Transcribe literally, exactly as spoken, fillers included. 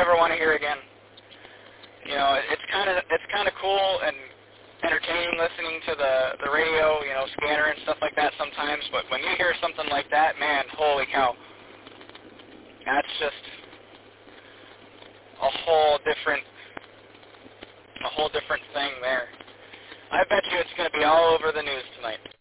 ever want to hear again. You know, it's kind of it's kind of cool and entertaining listening to the the radio, you know, scanner and stuff like that sometimes. But when you hear something like that, man, holy cow, that's just a whole different a whole different thing there. I bet you it's going to be all over the news tonight.